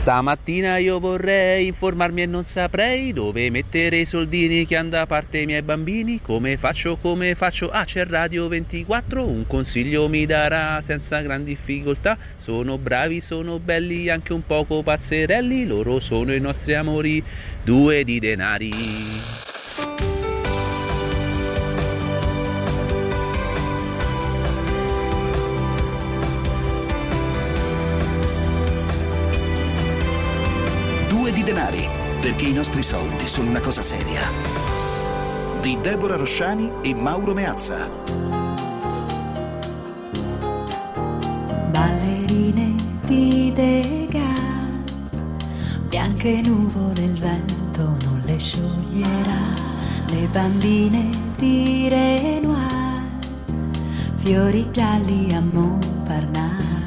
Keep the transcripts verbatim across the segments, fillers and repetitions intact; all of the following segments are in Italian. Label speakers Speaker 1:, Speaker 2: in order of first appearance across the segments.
Speaker 1: Stamattina io vorrei informarmi e non saprei dove mettere i soldini che han da parte i miei bambini. Come faccio, come faccio? Ah, c'è Radio ventiquattro, un consiglio mi darà senza gran difficoltà. Sono bravi, sono belli, anche un poco pazzerelli. Loro sono i nostri amori, due di denari.
Speaker 2: Due di denari, perché i nostri soldi sono una cosa seria. Di Deborah Rosciani e Mauro Meazza.
Speaker 3: Ballerine di Degas, bianche nuvole, il vento non le scioglierà. Le bambine di Renoir, fiori gialli a Montparnasse.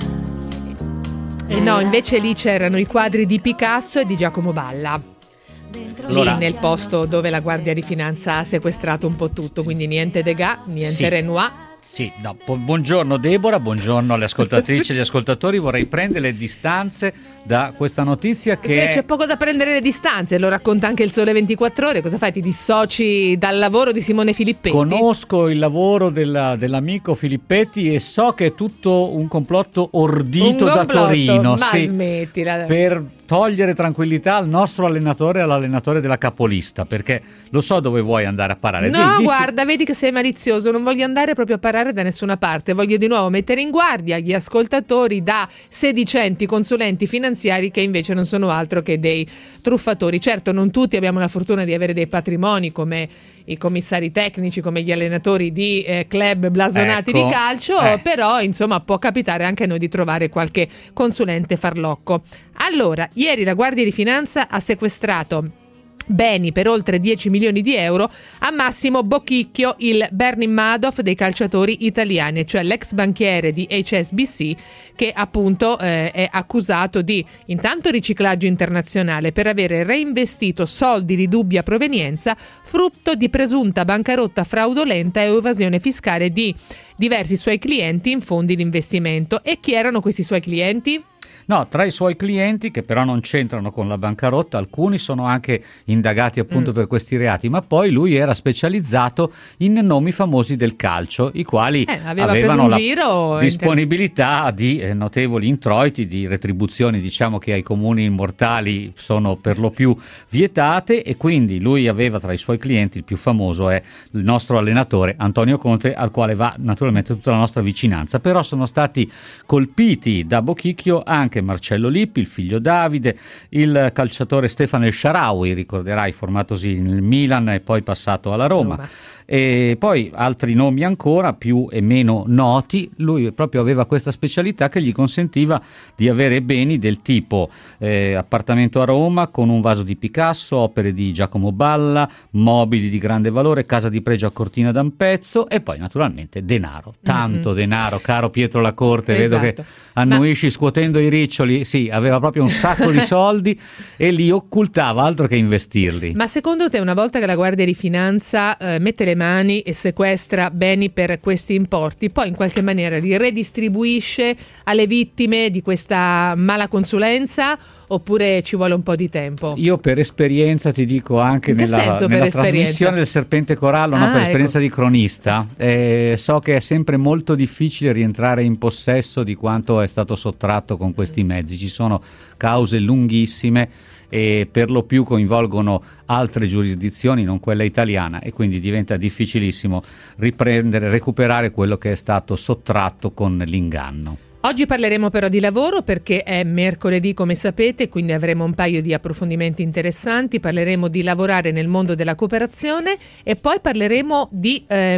Speaker 4: E no, invece lì c'erano i quadri di Picasso e di Giacomo Balla. Allora, lì nel posto dove la Guardia di Finanza ha sequestrato un po' tutto, quindi niente Degas, niente
Speaker 5: sì.
Speaker 4: Renoir.
Speaker 5: Sì, no, buongiorno Deborah, buongiorno alle ascoltatrici e agli ascoltatori. Vorrei prendere le distanze da questa notizia che...
Speaker 4: C'è, c'è poco da prendere le distanze, lo racconta anche il Sole ventiquattro Ore. Cosa fai? Ti dissoci dal lavoro di Simone Filippetti?
Speaker 5: Conosco il lavoro della, dell'amico Filippetti e so che è tutto un complotto ordito
Speaker 4: un complotto,
Speaker 5: da Torino.
Speaker 4: Ma
Speaker 5: sì,
Speaker 4: smettila.
Speaker 5: Per togliere tranquillità al nostro allenatore e all'allenatore della capolista, perché lo so dove vuoi andare a parare.
Speaker 4: No,
Speaker 5: Dì,
Speaker 4: guarda, vedi che sei malizioso, non voglio andare proprio a parare da nessuna parte, voglio di nuovo mettere in guardia gli ascoltatori da sedicenti consulenti finanziari che invece non sono altro che dei truffatori. Certo, non tutti abbiamo la fortuna di avere dei patrimoni come i commissari tecnici, come gli allenatori di eh, club blasonati
Speaker 5: ecco,
Speaker 4: di calcio,
Speaker 5: eh.
Speaker 4: però insomma può capitare anche a noi di trovare qualche consulente farlocco. Allora, ieri la Guardia di Finanza ha sequestrato beni per oltre dieci milioni di euro a Massimo Bocchicchio, il Bernie Madoff dei calciatori italiani, cioè l'ex banchiere di H S B C, che appunto eh, è accusato di intanto riciclaggio internazionale per avere reinvestito soldi di dubbia provenienza frutto di presunta bancarotta fraudolenta e evasione fiscale di diversi suoi clienti in fondi di investimento. E chi erano questi suoi clienti?
Speaker 5: No, tra i suoi clienti, che però non c'entrano con la bancarotta, alcuni sono anche indagati appunto mm. per questi reati, ma poi lui era specializzato in nomi famosi del calcio, i quali
Speaker 4: eh, aveva
Speaker 5: avevano la
Speaker 4: giro
Speaker 5: disponibilità inter... di eh, notevoli introiti, di retribuzioni, diciamo che ai comuni immortali sono per lo più vietate, e quindi lui aveva tra i suoi clienti, il più famoso è il nostro allenatore Antonio Conte, al quale va naturalmente tutta la nostra vicinanza. Però sono stati colpiti da Bocchicchio anche Marcello Lippi, il figlio Davide, il calciatore Stefano El Shaarawy, ricorderai, formatosi nel Milan e poi passato alla Roma. Roma. E poi altri nomi ancora più e meno noti. Lui proprio aveva questa specialità che gli consentiva di avere beni del tipo eh, appartamento a Roma con un vaso di Picasso, opere di Giacomo Balla, mobili di grande valore, casa di pregio a Cortina d'Ampezzo e poi naturalmente denaro, tanto mm-hmm. denaro, caro Pietro Lacorte, esatto. Vedo che annuisci Ma... scuotendo i riccioli. Sì, aveva proprio un sacco di soldi e li occultava, altro che investirli.
Speaker 4: Ma secondo te, una volta che la Guardia di Finanza eh, mette le mani e sequestra beni per questi importi, poi in qualche maniera li redistribuisce alle vittime di questa mala consulenza, oppure ci vuole un po' di tempo?
Speaker 5: Io per esperienza ti dico, anche
Speaker 4: in che
Speaker 5: nella,
Speaker 4: senso,
Speaker 5: nella
Speaker 4: per
Speaker 5: trasmissione del Serpente Corallo,
Speaker 4: ah,
Speaker 5: no, per esperienza
Speaker 4: ecco.
Speaker 5: di cronista, eh, so che è sempre molto difficile rientrare in possesso di quanto è stato sottratto con questi mezzi. Ci sono cause lunghissime e per lo più coinvolgono altre giurisdizioni, non quella italiana, e quindi diventa difficilissimo riprendere, recuperare quello che è stato sottratto con l'inganno.
Speaker 4: Oggi parleremo però di lavoro, perché è mercoledì, come sapete, quindi avremo un paio di approfondimenti interessanti. Parleremo di lavorare nel mondo della cooperazione e poi parleremo di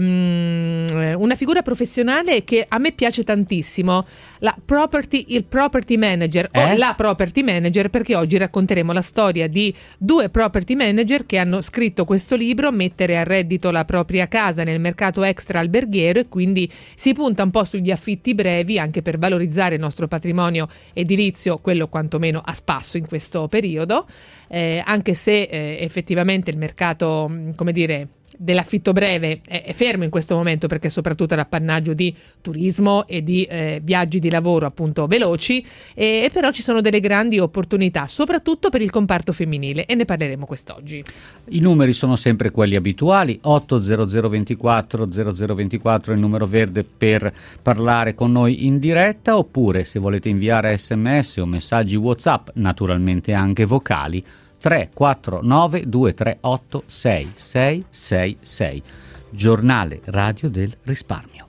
Speaker 4: um, una figura professionale che a me piace tantissimo, la property, il property manager eh? o la property manager, perché oggi racconteremo la storia di due property manager che hanno scritto questo libro, Mettere a reddito la propria casa nel mercato extra alberghiero, e quindi si punta un po' sugli affitti brevi anche per valorizzare il nostro patrimonio edilizio, quello quantomeno a spasso in questo periodo. eh, anche se eh, effettivamente il mercato, come dire, dell'affitto breve è, è fermo in questo momento, perché soprattutto è l'appannaggio di turismo e di eh, viaggi di lavoro appunto veloci, e, e però ci sono delle grandi opportunità soprattutto per il comparto femminile, e ne parleremo quest'oggi.
Speaker 5: I numeri sono sempre quelli abituali: otto zero zero ventiquattro zero zero ventiquattro è il numero verde per parlare con noi in diretta, oppure se volete inviare sms o messaggi WhatsApp, naturalmente anche vocali, tre quattro nove due tre otto sei sei sei sei. Giornale Radio del Risparmio.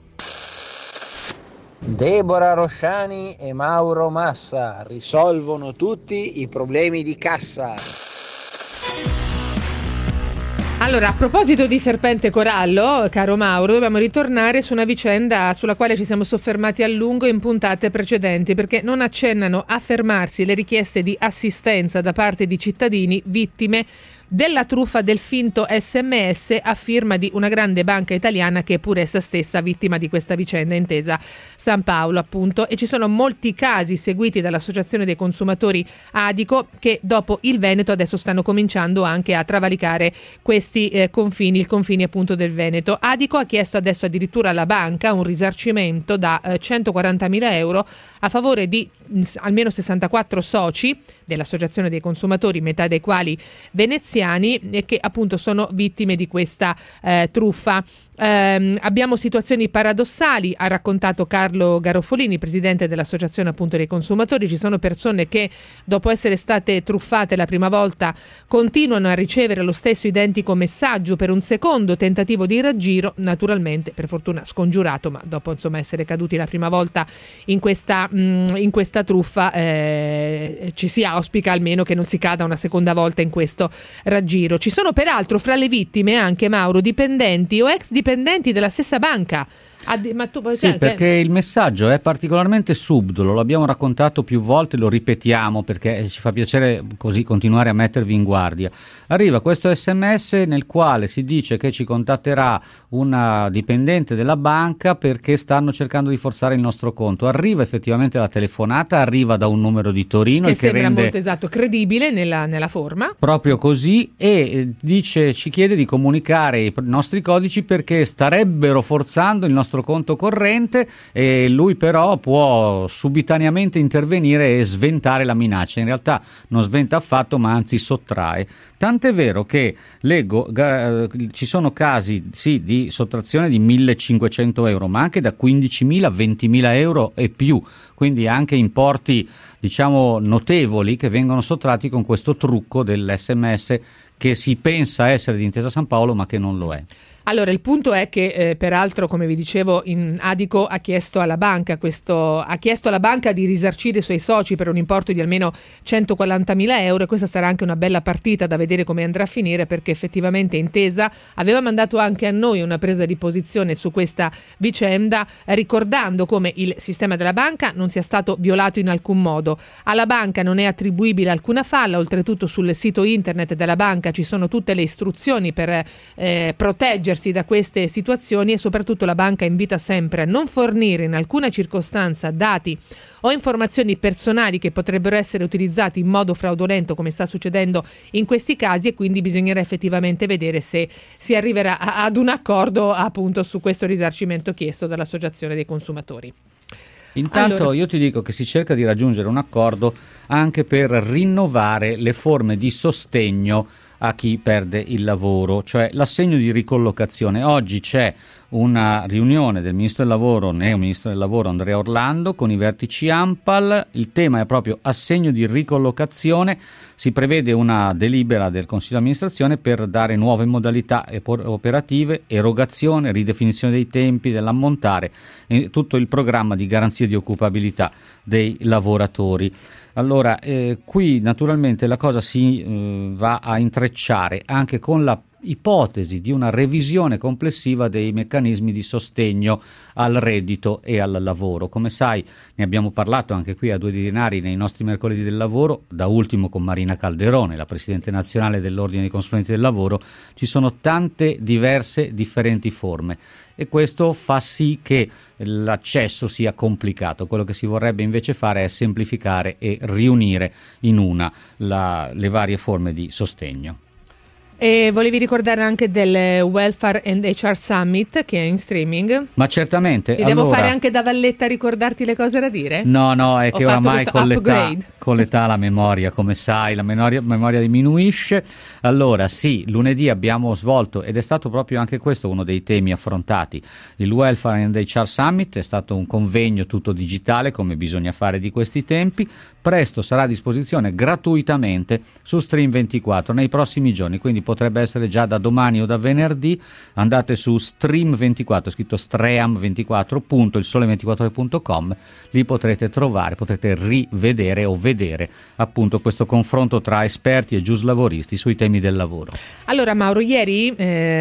Speaker 6: Deborah Rosciani e Mauro Massa risolvono tutti i problemi di cassa.
Speaker 4: Allora, a proposito di Serpente Corallo, caro Mauro, dobbiamo ritornare su una vicenda sulla quale ci siamo soffermati a lungo in puntate precedenti, perché non accennano a fermarsi le richieste di assistenza da parte di cittadini vittime della truffa del finto S M S a firma di una grande banca italiana che è pure essa stessa vittima di questa vicenda, Intesa San Paolo appunto, e ci sono molti casi seguiti dall'Associazione dei Consumatori Adico che dopo il Veneto adesso stanno cominciando anche a travalicare questi eh, confini, il confine appunto del Veneto. Adico ha chiesto adesso addirittura alla banca un risarcimento da eh, centoquarantamila euro a favore di mh, almeno sessantaquattro soci dell'Associazione dei Consumatori, metà dei quali veneziani, e che appunto sono vittime di questa eh, truffa. Eh, abbiamo situazioni paradossali, ha raccontato Carlo Garoffolini, presidente dell'Associazione appunto dei Consumatori. Ci sono persone che dopo essere state truffate la prima volta continuano a ricevere lo stesso identico messaggio per un secondo tentativo di raggiro, naturalmente per fortuna scongiurato, ma dopo insomma essere caduti la prima volta in questa, mh, in questa truffa eh, ci si auspica almeno che non si cada una seconda volta in questo raggiro. Ci sono peraltro fra le vittime anche, Mauro, dipendenti o ex dipendenti della stessa banca. Ma tu,
Speaker 5: sì, cioè, perché che... il messaggio è particolarmente subdolo, lo abbiamo raccontato più volte, lo ripetiamo perché ci fa piacere così continuare a mettervi in guardia. Arriva questo sms nel quale si dice che ci contatterà una dipendente della banca perché stanno cercando di forzare il nostro conto. Arriva effettivamente la telefonata, arriva da un numero di Torino,
Speaker 4: che
Speaker 5: il
Speaker 4: sembra
Speaker 5: che rende
Speaker 4: molto esatto, credibile nella, nella forma.
Speaker 5: Proprio così, e dice, ci chiede di comunicare i nostri codici perché starebbero forzando il nostro conto corrente, e lui però può subitaneamente intervenire e sventare la minaccia. In realtà non sventa affatto, ma anzi sottrae. Tant'è vero che leggo eh, ci sono casi sì di sottrazione di millecinquecento euro, ma anche da quindicimila a ventimila euro e più, quindi anche importi diciamo notevoli che vengono sottratti con questo trucco dell'esse emme esse che si pensa essere di Intesa San Paolo ma che non lo è.
Speaker 4: Allora, il punto è che eh, peraltro, come vi dicevo, in Adico ha chiesto alla banca questo, ha chiesto alla banca di risarcire i suoi soci per un importo di almeno centoquarantamila euro, e questa sarà anche una bella partita da vedere come andrà a finire, perché effettivamente Intesa aveva mandato anche a noi una presa di posizione su questa vicenda, ricordando come il sistema della banca non sia stato violato in alcun modo. Alla banca non è attribuibile alcuna falla, oltretutto sul sito internet della banca ci sono tutte le istruzioni per eh, proteggersi da queste situazioni, e soprattutto la banca invita sempre a non fornire in alcuna circostanza dati o informazioni personali che potrebbero essere utilizzati in modo fraudolento, come sta succedendo in questi casi, e quindi bisognerà effettivamente vedere se si arriverà ad un accordo appunto su questo risarcimento chiesto dall'Associazione dei Consumatori.
Speaker 5: Intanto
Speaker 4: allora,
Speaker 5: io ti dico che si cerca di raggiungere un accordo anche per rinnovare le forme di sostegno a chi perde il lavoro, cioè l'assegno di ricollocazione. Oggi c'è una riunione del Ministro del Lavoro, neo Ministro del Lavoro Andrea Orlando, con i vertici ANPAL. Il tema è proprio assegno di ricollocazione. Si prevede una delibera del Consiglio di amministrazione per dare nuove modalità operative, erogazione, ridefinizione dei tempi, dell'ammontare, e tutto il programma di garanzia di occupabilità dei lavoratori. Allora, eh, qui naturalmente la cosa si eh, va a intrecciare anche con la ipotesi di una revisione complessiva dei meccanismi di sostegno al reddito e al lavoro. Come sai, ne abbiamo parlato anche qui a Due di Denari nei nostri mercoledì del lavoro, da ultimo con Marina Calderone, la Presidente nazionale dell'Ordine dei Consulenti del Lavoro. Ci sono tante diverse, differenti forme e questo fa sì che l'accesso sia complicato. Quello che si vorrebbe invece fare è semplificare e riunire in una la, le varie forme di sostegno.
Speaker 4: E volevi ricordare anche del Welfare and H R Summit che è in streaming?
Speaker 5: Ma certamente.
Speaker 4: Ti
Speaker 5: allora,
Speaker 4: devo fare anche da valletta a ricordarti le cose da dire?
Speaker 5: No, no, è
Speaker 4: Ho
Speaker 5: che
Speaker 4: fatto
Speaker 5: oramai con l'età, con l'età la memoria, come sai, la memoria, memoria diminuisce. Allora sì, lunedì abbiamo svolto, ed è stato proprio anche questo uno dei temi affrontati, il Welfare and H R Summit. È stato un convegno tutto digitale, come bisogna fare di questi tempi. Presto sarà a disposizione gratuitamente su Stream ventiquattro nei prossimi giorni, quindi potrebbe essere già da domani o da venerdì. Andate su Stream ventiquattro, scritto stream ventiquattro punto il sole ventiquattro ore punto com, lì potrete trovare, potrete rivedere o vedere appunto questo confronto tra esperti e giuslavoristi sui temi del lavoro.
Speaker 4: Allora Mauro, ieri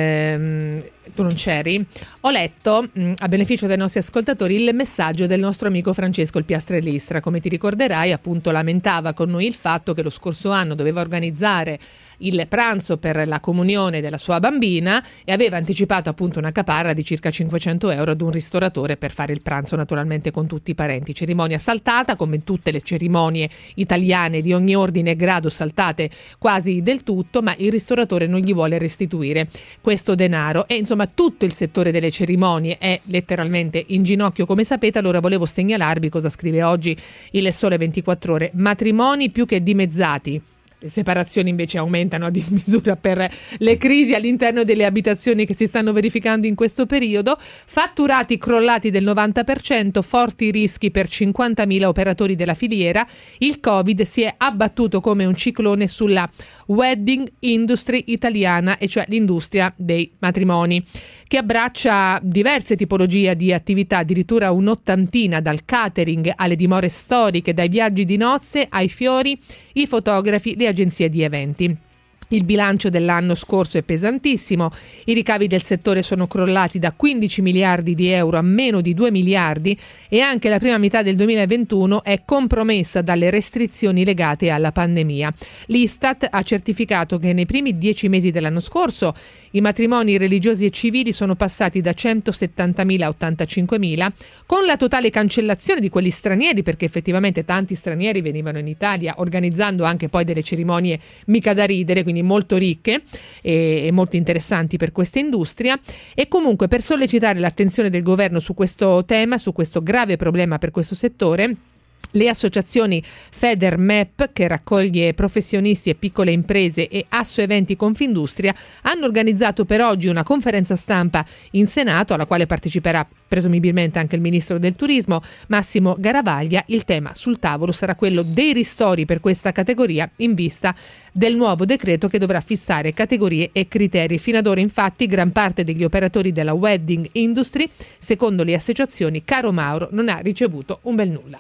Speaker 4: ehm, tu non c'eri, ho letto mh, a beneficio dei nostri ascoltatori il messaggio del nostro amico Francesco il Piastrellistra. Come ti ricorderai, appunto lamentava con noi il fatto che lo scorso anno doveva organizzare il pranzo per la comunione della sua bambina e aveva anticipato appunto una caparra di circa cinquecento euro ad un ristoratore per fare il pranzo naturalmente con tutti i parenti. Cerimonia saltata, come tutte le cerimonie italiane di ogni ordine e grado, saltate quasi del tutto, ma il ristoratore non gli vuole restituire questo denaro e insomma tutto il settore delle cerimonie è letteralmente in ginocchio, come sapete. Allora volevo segnalarvi cosa scrive oggi il Sole ventiquattro Ore: matrimoni più che dimezzati. Le separazioni invece aumentano a dismisura per le crisi all'interno delle abitazioni che si stanno verificando in questo periodo. Fatturati crollati del novanta per cento, forti rischi per cinquantamila operatori della filiera. Il Covid si è abbattuto come un ciclone sulla wedding industry italiana, e cioè l'industria dei matrimoni, che abbraccia diverse tipologie di attività, addirittura un'ottantina, dal catering alle dimore storiche, dai viaggi di nozze ai fiori, i fotografi, le agenzie di eventi. Il bilancio dell'anno scorso è pesantissimo, i ricavi del settore sono crollati da quindici miliardi di euro a meno di due miliardi e anche la prima metà del duemilaventuno è compromessa dalle restrizioni legate alla pandemia. L'Istat ha certificato che nei primi dieci mesi dell'anno scorso i matrimoni religiosi e civili sono passati da centosettantamila a ottantacinquemila, con la totale cancellazione di quelli stranieri, perché effettivamente tanti stranieri venivano in Italia organizzando anche poi delle cerimonie mica da ridere, quindi molto ricche e, e molto interessanti per questa industria. E comunque, per sollecitare l'attenzione del governo su questo tema, su questo grave problema per questo settore, le associazioni Federmep, che raccoglie professionisti e piccole imprese, e Asso Eventi Confindustria hanno organizzato per oggi una conferenza stampa in Senato, alla quale parteciperà presumibilmente anche il ministro del turismo Massimo Garavaglia. Il tema sul tavolo sarà quello dei ristori per questa categoria in vista del nuovo decreto che dovrà fissare categorie e criteri. Fino ad ora infatti gran parte degli operatori della wedding industry, secondo le associazioni, caro Mauro, non ha ricevuto un bel nulla.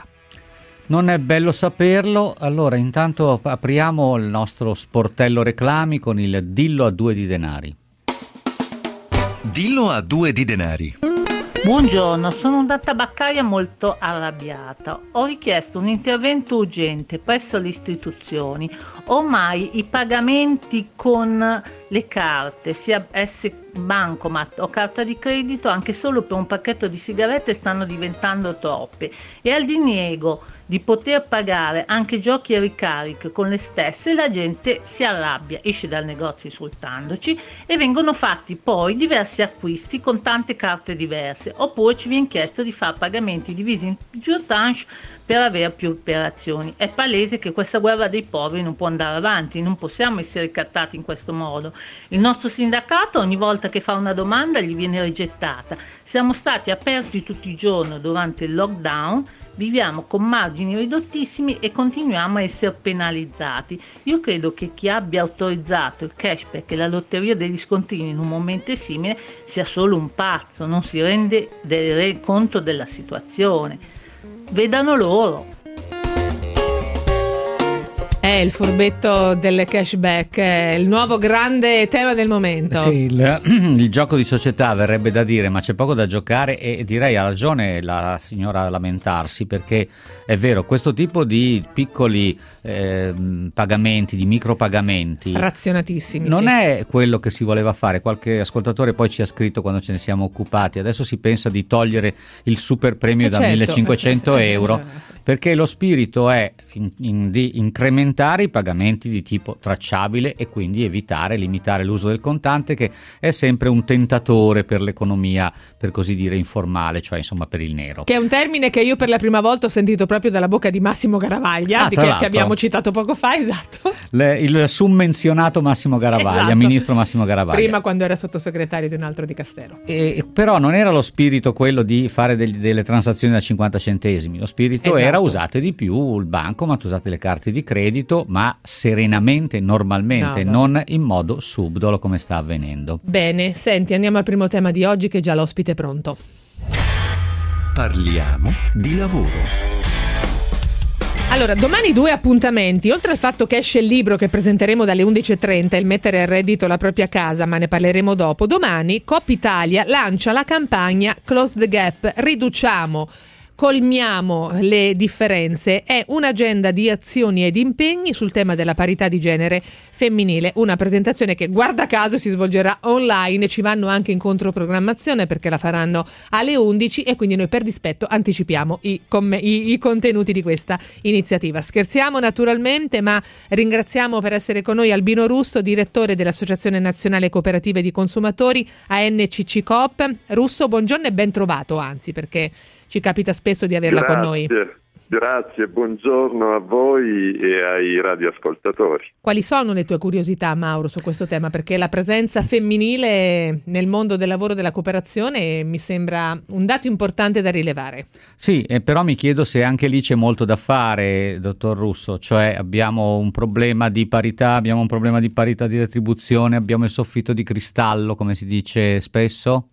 Speaker 5: Non è bello saperlo. Allora intanto apriamo il nostro sportello reclami con il Dillo a due di denari.
Speaker 7: Dillo a due di denari.
Speaker 8: Buongiorno, sono una tabaccaia molto arrabbiata. Ho richiesto un intervento urgente presso le istituzioni. Ormai i pagamenti con le carte, sia esse bancomat o carta di credito, anche solo per un pacchetto di sigarette, stanno diventando troppe, e al diniego di poter pagare anche giochi e ricariche con le stesse la gente si arrabbia, esce dal negozio insultandoci, e vengono fatti poi diversi acquisti con tante carte diverse, oppure ci viene chiesto di fare pagamenti divisi in più tranche per avere più operazioni. È palese che questa guerra dei poveri non può andare avanti, non possiamo essere ricattati in questo modo. Il nostro sindacato ogni volta che fa una domanda gli viene rigettata. Siamo stati aperti tutti i giorni durante il lockdown, viviamo con margini ridottissimi e continuiamo a essere penalizzati. Io credo che chi abbia autorizzato il cashback e la lotteria degli scontrini in un momento simile sia solo un pazzo, non si rende del conto della situazione. Vedano loro.
Speaker 4: È il furbetto del cashback, è il nuovo grande tema del momento.
Speaker 5: Sì, il, il gioco di società verrebbe da dire, ma c'è poco da giocare, e direi ha ragione la signora a lamentarsi, perché è vero, questo tipo di piccoli eh, pagamenti, di micropagamenti
Speaker 4: frazionatissimi,
Speaker 5: non
Speaker 4: sì.
Speaker 5: è quello che si voleva fare. Qualche ascoltatore poi ci ha scritto quando ce ne siamo occupati, adesso si pensa di togliere il super premio
Speaker 4: eh
Speaker 5: da
Speaker 4: certo.
Speaker 5: millecinquecento euro, perché lo spirito è in, in, di incrementare i pagamenti di tipo tracciabile e quindi evitare, limitare l'uso del contante, che è sempre un tentatore per l'economia, per così dire, informale, cioè insomma per il nero.
Speaker 4: Che è un termine che io per la prima volta ho sentito proprio dalla bocca di Massimo Garavaglia,
Speaker 5: Ah,
Speaker 4: di
Speaker 5: tra
Speaker 4: che,
Speaker 5: l'altro.
Speaker 4: che abbiamo citato poco fa, esatto.
Speaker 5: Le, il summenzionato Massimo Garavaglia,
Speaker 4: Esatto.
Speaker 5: ministro Massimo Garavaglia.
Speaker 4: Prima quando era sottosegretario di un altro dicastero.
Speaker 5: E, però non era lo spirito quello di fare del, delle transazioni da cinquanta centesimi, lo spirito
Speaker 4: Esatto.
Speaker 5: era usate di più il bancomat, usate le carte di credito, ma serenamente, normalmente,
Speaker 4: No,
Speaker 5: non in modo subdolo come sta avvenendo.
Speaker 4: Bene, senti, andiamo al primo tema di oggi, che già l'ospite è pronto.
Speaker 2: Parliamo di lavoro.
Speaker 4: Allora, domani due appuntamenti. Oltre al fatto che esce il libro che presenteremo dalle undici e trenta, Il mettere a reddito la propria casa, ma ne parleremo dopo, domani Coop Italia lancia la campagna Close the Gap, riduciamo, colmiamo le differenze. È un'agenda di azioni ed impegni sul tema della parità di genere femminile, una presentazione che guarda caso si svolgerà online, ci vanno anche in controprogrammazione perché la faranno alle undici e quindi noi per dispetto anticipiamo i, com- i, i contenuti di questa iniziativa. Scherziamo naturalmente, ma ringraziamo per essere con noi Albino Russo, direttore dell'Associazione Nazionale Cooperative di Consumatori A N C C Coop. Russo, buongiorno e ben trovato, anzi, perché ci capita spesso di averla
Speaker 7: Grazie.
Speaker 4: con noi.
Speaker 7: Grazie, buongiorno a voi e ai radioascoltatori.
Speaker 4: Quali sono le tue curiosità, Mauro, su questo tema? Perché la presenza femminile nel mondo del lavoro della cooperazione mi sembra un dato importante da rilevare.
Speaker 5: Sì, eh, però mi chiedo se anche lì c'è molto da fare, dottor Russo, cioè abbiamo un problema di parità, abbiamo un problema di parità di retribuzione, abbiamo il soffitto di cristallo, come si dice spesso?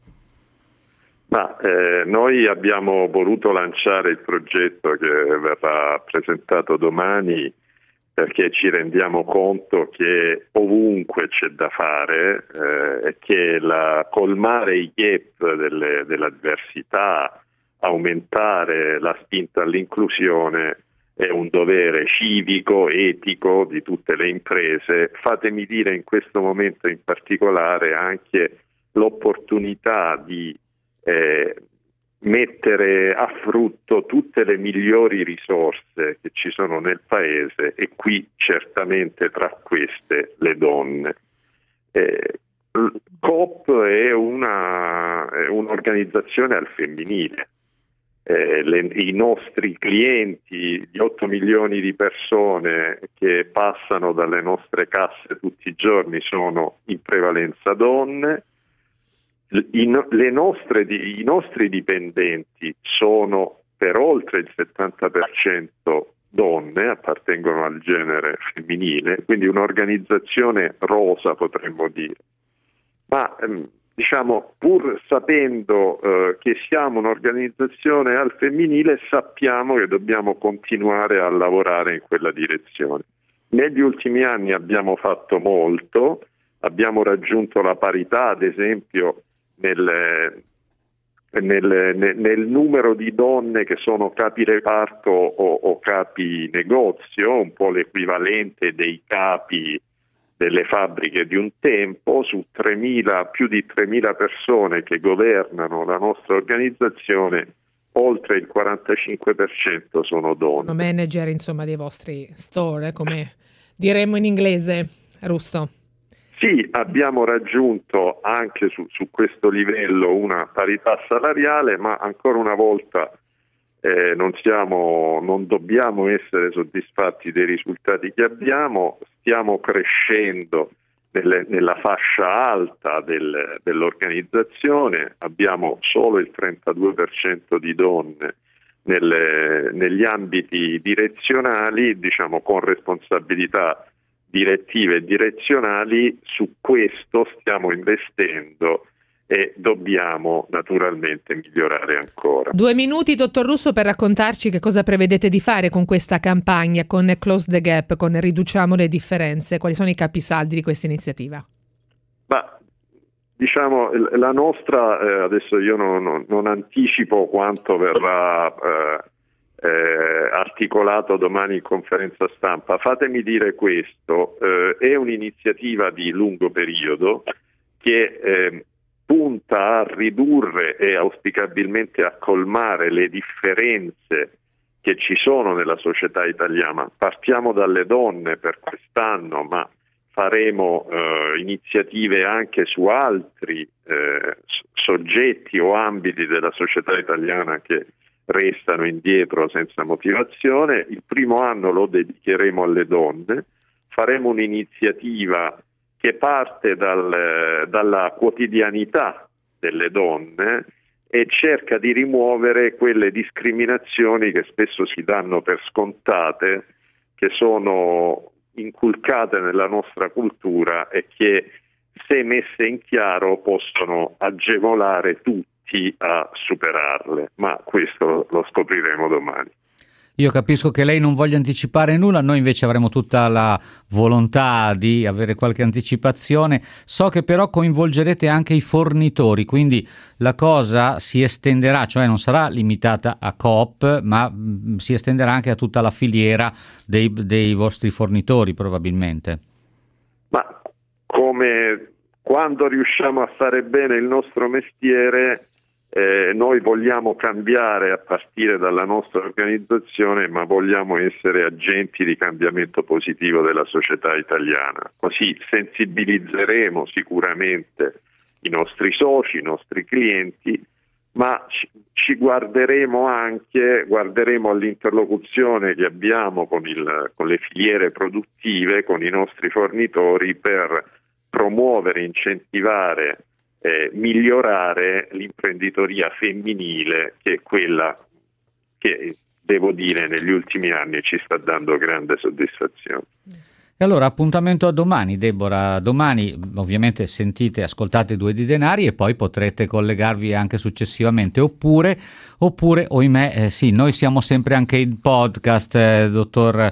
Speaker 7: Ma eh, noi abbiamo voluto lanciare il progetto che verrà presentato domani perché ci rendiamo conto che ovunque c'è da fare eh, e che la, colmare i gap delle, della diversità, aumentare la spinta all'inclusione è un dovere civico, etico di tutte le imprese. Fatemi dire in questo momento in particolare anche l'opportunità di Eh, mettere a frutto tutte le migliori risorse che ci sono nel paese e qui certamente tra queste le donne. Eh, Coop è, una, è un'organizzazione al femminile. Eh, le, i nostri clienti, gli otto milioni di persone che passano dalle nostre casse tutti i giorni sono in prevalenza donne. I, le nostre, I nostri dipendenti sono per oltre il settanta per cento donne, appartengono al genere femminile, quindi un'organizzazione rosa potremmo dire. Ma ehm, diciamo, pur sapendo eh, che siamo un'organizzazione al femminile, sappiamo che dobbiamo continuare a lavorare in quella direzione. Negli ultimi anni abbiamo fatto molto, abbiamo raggiunto la parità, ad esempio, Nel, nel, nel, nel numero di donne che sono capi reparto o, o capi negozio, un po' l'equivalente dei capi delle fabbriche di un tempo, su tremila, più di tremila persone che governano la nostra organizzazione, oltre il quarantacinque per cento sono donne.
Speaker 4: Sono manager, insomma, dei vostri store, come diremmo in inglese, Russo.
Speaker 7: Sì, abbiamo raggiunto anche su, su questo livello una parità salariale, ma ancora una volta eh, non siamo, non dobbiamo essere soddisfatti dei risultati che abbiamo. Stiamo crescendo nelle, nella fascia alta del, dell'organizzazione, abbiamo solo il trentadue per cento di donne nelle, negli ambiti direzionali, diciamo con responsabilità direttive e direzionali. Su questo stiamo investendo e dobbiamo naturalmente migliorare ancora.
Speaker 4: Due minuti, dottor Russo, per raccontarci che cosa prevedete di fare con questa campagna, con Close the Gap, con Riduciamo le differenze. Quali sono i capisaldi di questa iniziativa?
Speaker 7: Ma diciamo la nostra, eh, adesso io non, non, non anticipo quanto verrà eh, eh, articolato domani in conferenza stampa. Fatemi dire questo, eh, è un'iniziativa di lungo periodo che eh, punta a ridurre e auspicabilmente a colmare le differenze che ci sono nella società italiana. Partiamo dalle donne per quest'anno, ma faremo eh, iniziative anche su altri eh, soggetti o ambiti della società italiana che restano indietro senza motivazione. Il primo anno lo dedicheremo alle donne, faremo un'iniziativa che parte dal, dalla quotidianità delle donne e cerca di rimuovere quelle discriminazioni che spesso si danno per scontate, che sono inculcate nella nostra cultura e che, se messe in chiaro, possono agevolare tutti a superarle, ma questo lo scopriremo domani.
Speaker 5: Io capisco che lei non voglia anticipare nulla, noi invece avremo tutta la volontà di avere qualche anticipazione. So che però coinvolgerete anche i fornitori, quindi la cosa si estenderà, cioè non sarà limitata a Coop, ma mh, si estenderà anche a tutta la filiera dei, dei vostri fornitori probabilmente.
Speaker 7: Ma come quando riusciamo a fare bene il nostro mestiere, Eh, noi vogliamo cambiare a partire dalla nostra organizzazione, ma vogliamo essere agenti di cambiamento positivo della società italiana. Così sensibilizzeremo sicuramente i nostri soci, i nostri clienti, ma ci, ci guarderemo anche, guarderemo all'interlocuzione che abbiamo con, il, con le filiere produttive, con i nostri fornitori, per promuovere, incentivare, Eh, migliorare l'imprenditoria femminile, che è quella che, devo dire, negli ultimi anni ci sta dando grande soddisfazione.
Speaker 5: E allora appuntamento a domani, Deborah. Domani ovviamente sentite, ascoltate Due di Denari e poi potrete collegarvi anche successivamente, oppure, oppure ohimè, eh, sì, noi siamo sempre anche in podcast, eh, dottor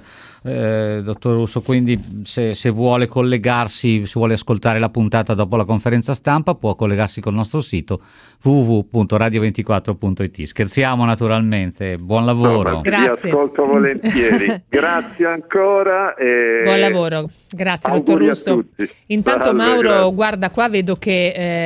Speaker 5: Eh, dottor Russo, quindi se, se vuole collegarsi, se vuole ascoltare la puntata dopo la conferenza stampa, può collegarsi col nostro sito w w w punto radio ventiquattro punto i t. Scherziamo naturalmente, buon lavoro.
Speaker 7: No, grazie. Vi ascolto volentieri. Grazie ancora e
Speaker 4: buon lavoro. Grazie dottor Russo. Intanto Salve, Mauro, grazie. Guarda qua, vedo che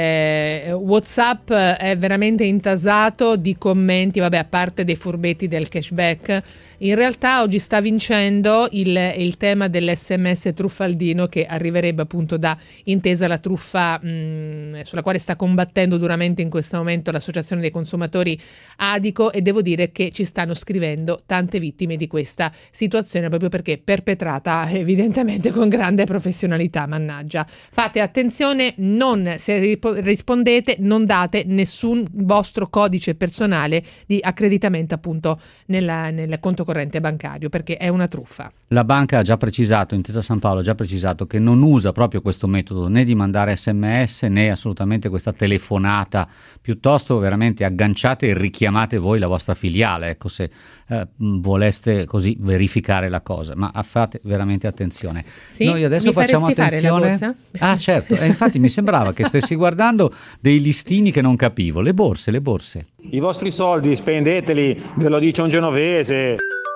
Speaker 4: eh, WhatsApp è veramente intasato di commenti, vabbè, a parte dei furbetti del cashback. In realtà oggi sta vincendo il, il tema dell'esse emme esse truffaldino, che arriverebbe appunto da Intesa la Truffa, mh, sulla quale sta combattendo duramente in questo momento l'associazione dei consumatori Adico, e devo dire che ci stanno scrivendo tante vittime di questa situazione, proprio perché perpetrata evidentemente con grande professionalità. Mannaggia, fate attenzione, non, se rispondete, non date nessun vostro codice personale di accreditamento appunto nella, nel conto corrente bancario, perché è una truffa.
Speaker 5: La banca ha già precisato, Intesa San Paolo ha già precisato che non usa proprio questo metodo, né di mandare esse emme esse né assolutamente questa telefonata, piuttosto veramente agganciate e richiamate voi la vostra filiale, ecco, se eh, voleste così verificare la cosa, ma fate veramente attenzione.
Speaker 4: Sì?
Speaker 5: Noi adesso
Speaker 4: Mi
Speaker 5: facciamo attenzione.
Speaker 4: Fare la borsa?
Speaker 5: Ah certo, e infatti mi sembrava che stessi guardando dei listini che non capivo, le borse, le borse.
Speaker 9: I vostri soldi spendeteli, ve lo dice un genovese.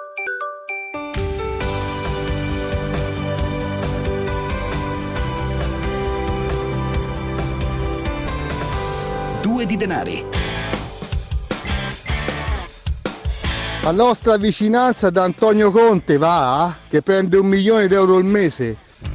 Speaker 2: Due di Denari.
Speaker 10: La nostra vicinanza da Antonio Conte va, che prende un milione di euro al mese.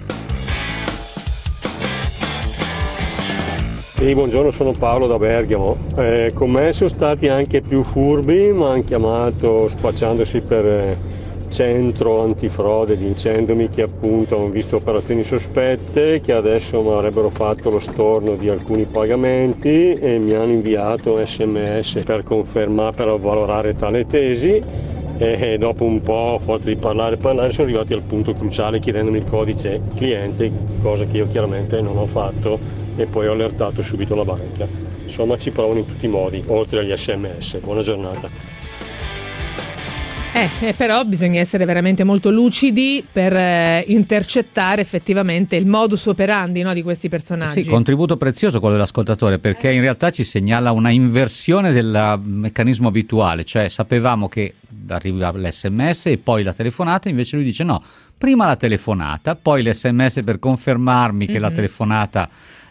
Speaker 11: Sì, buongiorno, sono Paolo da Bergamo. Eh, con me sono stati anche più furbi, ma hanno chiamato spacciandosi per eh, centro antifrode, dicendomi che appunto hanno visto operazioni sospette, che adesso mi avrebbero fatto lo storno di alcuni pagamenti e mi hanno inviato esse emme esse per confermare, per avvalorare tale tesi. E dopo un po', a forza di parlare e parlare, sono arrivati al punto cruciale chiedendomi il codice cliente, cosa che io chiaramente non ho fatto, e poi ho allertato subito la banca. insomma ci provano in tutti i modi, oltre agli sms. Buona giornata.
Speaker 4: Eh, eh, però bisogna essere veramente molto lucidi per eh, intercettare effettivamente il modus operandi, no, di questi personaggi.
Speaker 5: Sì, contributo prezioso quello dell'ascoltatore, perché in realtà ci segnala una inversione del meccanismo abituale, cioè sapevamo che arriva l'esse emme esse e poi la telefonata, invece lui dice no, prima la telefonata, poi l'esse emme esse per confermarmi che mm-hmm. la telefonata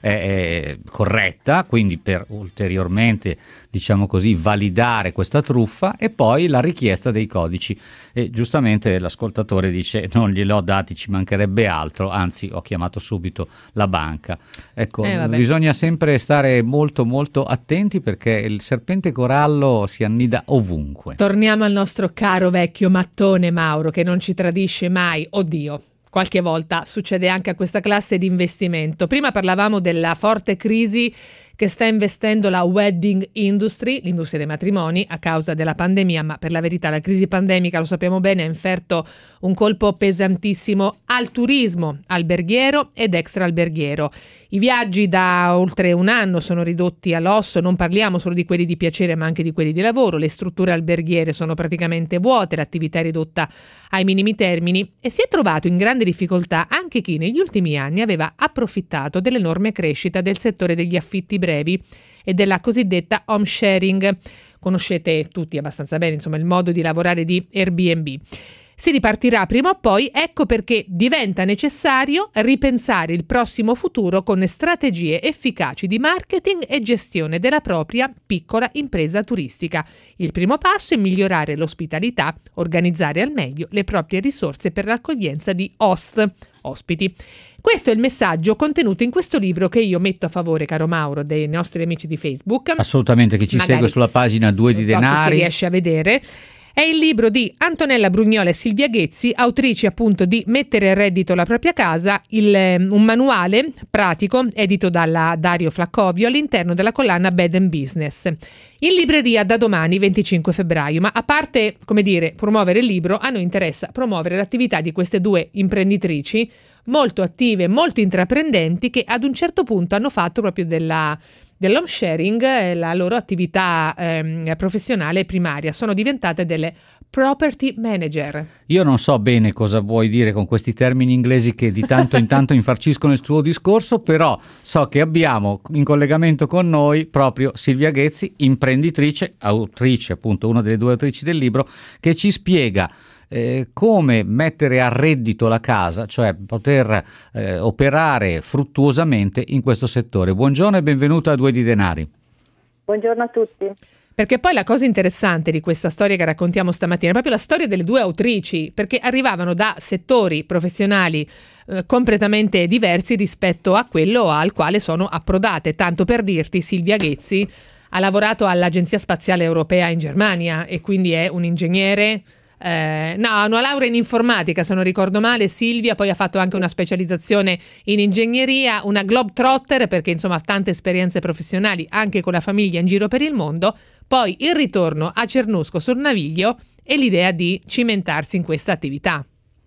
Speaker 5: è corretta, quindi per ulteriormente, diciamo così, validare questa truffa, e poi la richiesta dei codici. E giustamente l'ascoltatore dice non gliel'ho dati, ci mancherebbe altro, anzi ho chiamato subito la banca. Ecco,
Speaker 4: eh,
Speaker 5: bisogna sempre stare molto molto attenti, perché il serpente corallo si annida ovunque.
Speaker 4: Torniamo al nostro caro vecchio mattone Mauro, che non ci tradisce mai. Oddio, qualche volta succede anche a questa classe di investimento. Prima parlavamo della forte crisi che sta investendo la wedding industry, l'industria dei matrimoni, a causa della pandemia, ma per la verità la crisi pandemica, lo sappiamo bene, ha inferto un colpo pesantissimo al turismo alberghiero ed extraalberghiero. I viaggi da oltre un anno sono ridotti all'osso, non parliamo solo di quelli di piacere ma anche di quelli di lavoro, le strutture alberghiere sono praticamente vuote, l'attività è ridotta ai minimi termini e si è trovato in grande difficoltà anche chi negli ultimi anni aveva approfittato dell'enorme crescita del settore degli affitti brevi e della cosiddetta home sharing. Conoscete tutti abbastanza bene, insomma, il modo di lavorare di Airbnb. Si ripartirà prima o poi, ecco perché diventa necessario ripensare il prossimo futuro con strategie efficaci di marketing e gestione della propria piccola impresa turistica. Il primo passo è migliorare l'ospitalità, organizzare al meglio le proprie risorse per l'accoglienza di host, ospiti. Questo è il messaggio contenuto in questo libro che io metto a favore, caro Mauro, dei nostri amici di Facebook.
Speaker 5: Assolutamente, che ci
Speaker 4: Magari
Speaker 5: segue sulla pagina due di denari.
Speaker 4: Non so se si riesce a vedere. È il libro di Antonella Brugnola e Silvia Ghezzi, autrici appunto di Mettere a reddito la propria casa, il, un manuale pratico edito dalla Dario Flaccovio all'interno della collana Bed and Business. In libreria da domani venticinque febbraio, ma a parte, come dire, promuovere il libro, a noi interessa promuovere l'attività di queste due imprenditrici molto attive, molto intraprendenti, che ad un certo punto hanno fatto proprio della dell'home sharing la loro attività ehm, professionale primaria, sono diventate delle property manager.
Speaker 5: Io non so bene cosa vuoi dire con questi termini inglesi che di tanto in tanto infarciscono il tuo discorso, però so che abbiamo in collegamento con noi proprio Silvia Ghezzi, imprenditrice, autrice, appunto una delle due autrici del libro, che ci spiega Eh, come mettere a reddito la casa, cioè poter eh, operare fruttuosamente in questo settore. Buongiorno e benvenuta a Due di Denari.
Speaker 12: Buongiorno a tutti.
Speaker 4: Perché poi la cosa interessante di questa storia che raccontiamo stamattina è proprio la storia delle due autrici, perché arrivavano da settori professionali eh, completamente diversi rispetto a quello al quale sono approdate. Tanto per dirti, Silvia Ghezzi ha lavorato all'Agenzia Spaziale Europea in Germania e quindi è un ingegnere. Eh, no, ha una laurea in informatica, se non ricordo male, Silvia, poi ha fatto anche una specializzazione in ingegneria, una globetrotter, perché insomma ha tante esperienze professionali anche con la famiglia in giro per il mondo, poi il ritorno a Cernusco sul Naviglio e l'idea di cimentarsi in questa attività.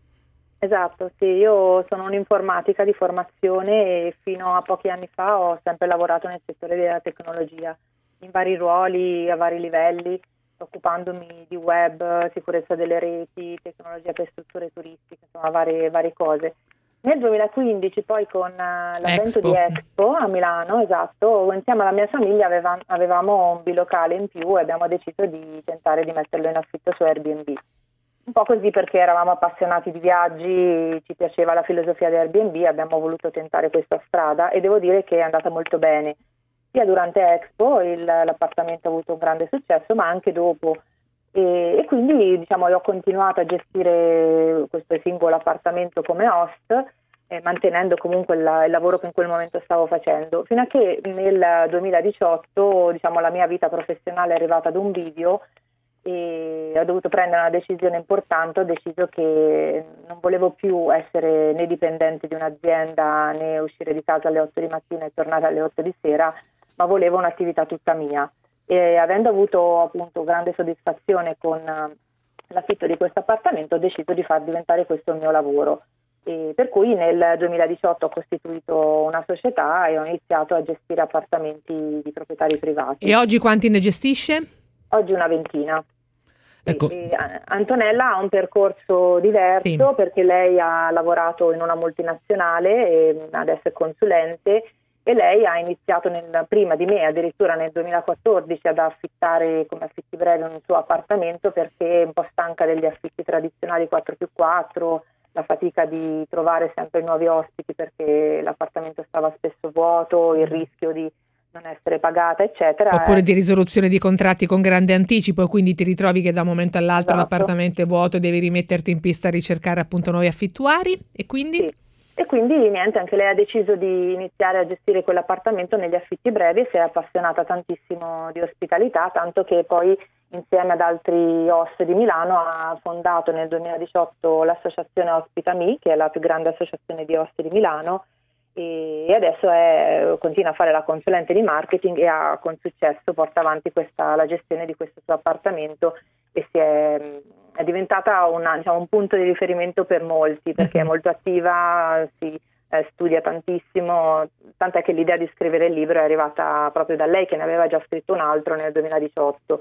Speaker 12: Esatto, sì, io sono un'informatica di formazione e fino a pochi anni fa ho sempre lavorato nel settore della tecnologia, in vari ruoli, a vari livelli, occupandomi di web, sicurezza delle reti, tecnologia per strutture turistiche, insomma varie, varie cose. Nel duemilaquindici poi con uh, l'avvento
Speaker 4: Expo.
Speaker 12: di Expo a Milano, esatto, insieme alla mia famiglia aveva, avevamo un bilocale in più e abbiamo deciso di tentare di metterlo in affitto su Airbnb. Un po' così perché eravamo appassionati di viaggi, ci piaceva la filosofia di Airbnb, abbiamo voluto tentare questa strada e devo dire che è andata molto bene. Sia durante Expo il, l'appartamento ha avuto un grande successo, ma anche dopo. E, e quindi diciamo io ho continuato a gestire questo singolo appartamento come host, eh, mantenendo comunque il, il lavoro che in quel momento stavo facendo, fino a che nel duemiladiciotto diciamo la mia vita professionale è arrivata ad un bivio e ho dovuto prendere una decisione importante. Ho deciso che non volevo più essere né dipendente di un'azienda né uscire di casa alle otto di mattina e tornare alle otto di sera, ma volevo un'attività tutta mia. E avendo avuto appunto grande soddisfazione con l'affitto di questo appartamento ho deciso di far diventare questo il mio lavoro. E per cui nel duemiladiciotto ho costituito una società e ho iniziato a gestire appartamenti di proprietari privati.
Speaker 4: E oggi quanti ne gestisce?
Speaker 12: Oggi una ventina.
Speaker 5: Ecco.
Speaker 12: E, e Antonella ha un percorso diverso, sì, perché lei ha lavorato in una multinazionale e adesso è consulente, e lei ha iniziato nel, prima di me, addirittura nel duemilaquattordici, ad affittare come affitti brevi un suo appartamento, perché è un po' stanca degli affitti tradizionali quattro più quattro, la fatica di trovare sempre nuovi ospiti perché l'appartamento stava spesso vuoto, il rischio di non essere pagata, eccetera.
Speaker 4: Oppure di risoluzione di contratti con grande anticipo, e quindi ti ritrovi che da un momento all'altro, esatto, l'appartamento è vuoto e devi rimetterti in pista a ricercare appunto nuovi affittuari, e quindi?
Speaker 12: Sì. E quindi niente, anche lei ha deciso di iniziare a gestire quell'appartamento negli affitti brevi e si è appassionata tantissimo di ospitalità, tanto che poi insieme ad altri host di Milano ha fondato nel duemiladiciotto l'associazione Ospitami, che è la più grande associazione di host di Milano, e adesso è, continua a fare la consulente di marketing e ha con successo porta avanti questa, la gestione di questo suo appartamento, e si è, è diventata una, diciamo, un punto di riferimento per molti, perché è molto attiva, si eh, studia tantissimo, tant'è che l'idea di scrivere il libro è arrivata proprio da lei, che ne aveva già scritto un altro nel duemiladiciotto.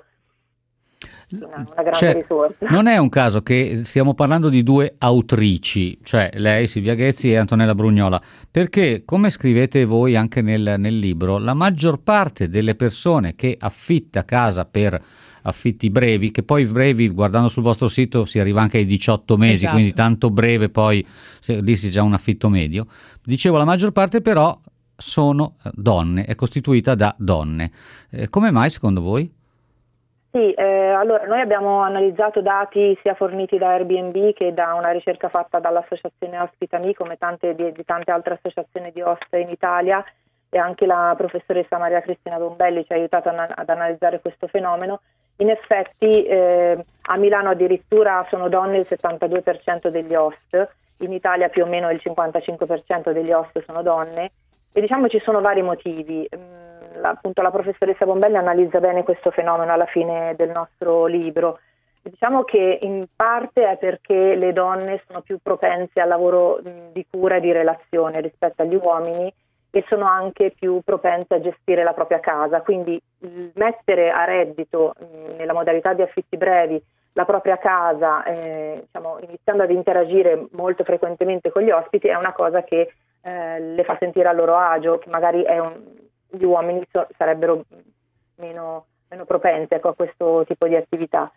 Speaker 12: Una, una grande
Speaker 5: cioè,
Speaker 12: risorsa.
Speaker 5: Non è un caso che stiamo parlando di due autrici, cioè lei, Silvia Ghezzi, e Antonella Brugnola, perché, come scrivete voi anche nel, nel libro, la maggior parte delle persone che affitta casa per affitti brevi, che poi brevi, guardando sul vostro sito, si arriva anche ai diciotto mesi, esatto, quindi tanto breve, poi se, lì si è già un affitto medio, dicevo, la maggior parte però sono donne, è costituita da donne. Eh, come mai secondo voi?
Speaker 12: Sì, eh, allora noi abbiamo analizzato dati sia forniti da Airbnb che da una ricerca fatta dall'associazione Ospitami, come tante di, di tante altre associazioni di host in Italia, e anche la professoressa Maria Cristina Bombelli ci ha aiutato a, ad analizzare questo fenomeno. In effetti eh, a Milano addirittura sono donne il settantadue per cento degli host, in Italia più o meno il cinquantacinque per cento degli host sono donne, e diciamo ci sono vari motivi. La, appunto la professoressa Bombelli analizza bene questo fenomeno alla fine del nostro libro. Diciamo che in parte è perché le donne sono più propense al lavoro mh, di cura e di relazione rispetto agli uomini, e sono anche più propense a gestire la propria casa, quindi mh, mettere a reddito mh, nella modalità di affitti brevi la propria casa, eh, diciamo, iniziando ad interagire molto frequentemente con gli ospiti, è una cosa che eh, le fa sentire a loro agio, che magari è un gli uomini so, sarebbero meno, meno propensi, ecco, a questo tipo di attività.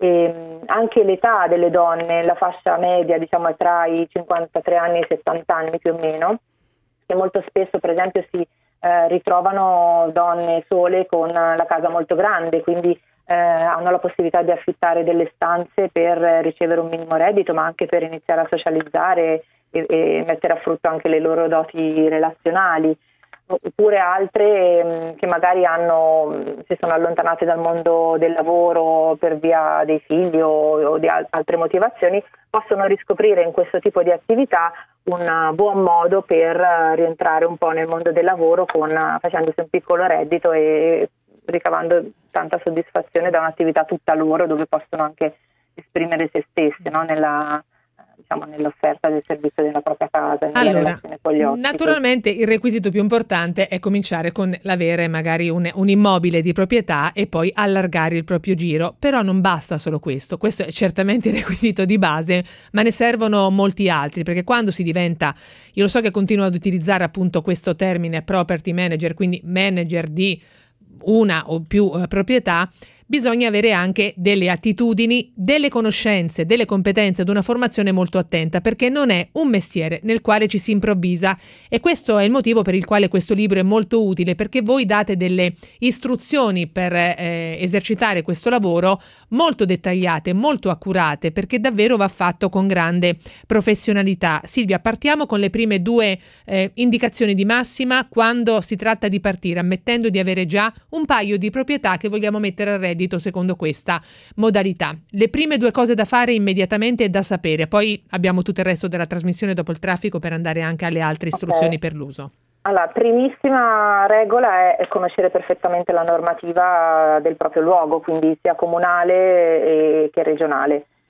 Speaker 12: E, anche l'età delle donne, la fascia media, diciamo, è tra i cinquantatré anni e i settanta anni più o meno, e molto spesso per esempio si eh, ritrovano donne sole con la casa molto grande, quindi eh, hanno la possibilità di affittare delle stanze per ricevere un minimo reddito, ma anche per iniziare a socializzare e, e mettere a frutto anche le loro doti relazionali. Oppure altre mh, che magari hanno, mh, si sono allontanate dal mondo del lavoro per via dei figli o, o di al- altre motivazioni, possono riscoprire in questo tipo di attività un uh, buon modo per uh, rientrare un po' nel mondo del lavoro, con, uh, facendosi un piccolo reddito e ricavando tanta soddisfazione da un'attività tutta loro, dove possono anche esprimere se stesse, no? Nella diciamo nell'offerta del servizio della propria casa, nella
Speaker 4: allora,
Speaker 12: relazione con gli ospiti.
Speaker 4: Naturalmente il requisito più importante è cominciare con l'avere magari un, un immobile di proprietà e poi allargare il proprio giro, però non basta solo questo, questo è certamente il requisito di base, ma ne servono molti altri, perché quando si diventa, io lo so che continuo ad utilizzare appunto questo termine property manager, quindi manager di una o più uh, proprietà, bisogna avere anche delle attitudini, delle conoscenze, delle competenze ed una formazione molto attenta, perché non è un mestiere nel quale ci si improvvisa, e questo è il motivo per il quale questo libro è molto utile, perché voi date delle istruzioni per eh, esercitare questo lavoro molto dettagliate, molto accurate, perché davvero va fatto con grande professionalità. Silvia, partiamo con le prime due eh, indicazioni di massima quando si tratta di partire, ammettendo di avere già un paio di proprietà che vogliamo mettere a reddito secondo questa modalità. Le prime due cose da fare immediatamente e da sapere, poi abbiamo tutto il resto della trasmissione dopo il traffico per andare anche alle altre istruzioni, okay, per l'uso.
Speaker 12: Allora, primissima regola è conoscere perfettamente la normativa del proprio luogo, quindi sia comunale che regionale.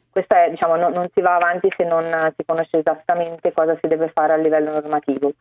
Speaker 12: questo è, diciamo, no, non si va avanti se non si conosce esattamente cosa si deve fare a livello normativo.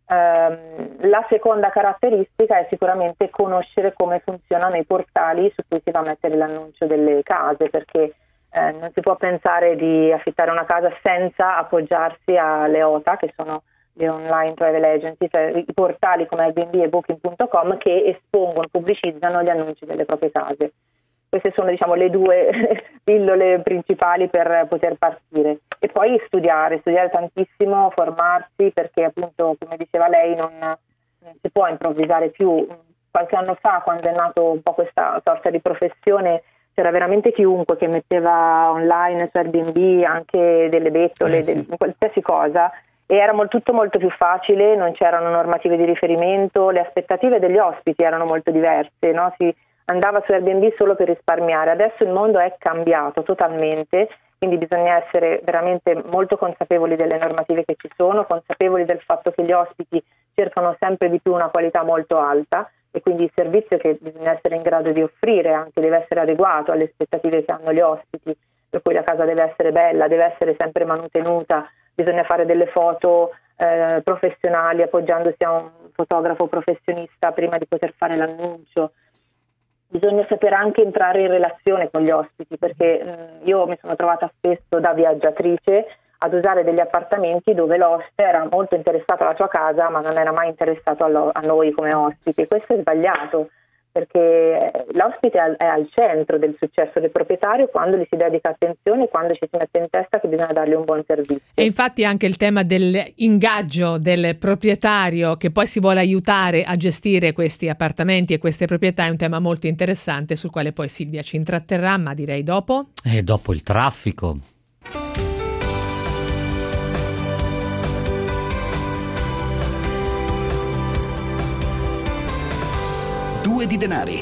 Speaker 12: Um, la seconda caratteristica è sicuramente conoscere come funzionano i portali su cui si va a mettere l'annuncio delle case, perché eh, non si può pensare di affittare una casa senza appoggiarsi alle O T A, che sono le online travel agency, cioè i portali come Airbnb e booking punto com che espongono, pubblicizzano gli annunci delle proprie case. Queste sono, diciamo, le due pillole principali per poter partire. E poi studiare, studiare tantissimo, formarsi, perché appunto, come diceva lei, non, non si può improvvisare più. Qualche anno fa, quando è nato un po' questa sorta di professione, c'era veramente chiunque che metteva online su Airbnb anche delle bettole, eh sì. del, qualsiasi cosa, e era molto, tutto molto più facile, non c'erano normative di riferimento, le aspettative degli ospiti erano molto diverse, no? Si andava su Airbnb solo per risparmiare. Adesso il mondo è cambiato totalmente, quindi bisogna essere veramente molto consapevoli delle normative che ci sono, consapevoli del fatto che gli ospiti cercano sempre di più una qualità molto alta, e quindi il servizio che bisogna essere in grado di offrire anche deve essere adeguato alle aspettative che hanno gli ospiti, per cui la casa deve essere bella, deve essere sempre manutenuta, bisogna fare delle foto eh, professionali appoggiandosi a un fotografo professionista prima di poter fare l'annuncio. Bisogna sapere anche entrare in relazione con gli ospiti, perché mh, io mi sono trovata spesso da viaggiatrice ad usare degli appartamenti dove l'oste era molto interessato alla sua casa ma non era mai interessato a, a noi come ospiti. Questo è sbagliato, perché l'ospite è al centro del successo del proprietario quando gli si dedica attenzione, quando ci si mette in testa che bisogna dargli un buon servizio.
Speaker 4: E infatti anche il tema dell'ingaggio del proprietario che poi si vuole aiutare a gestire questi appartamenti e queste proprietà è un tema molto interessante sul quale poi Silvia ci intratterrà, ma direi dopo.
Speaker 5: E dopo il traffico.
Speaker 2: Due di denari.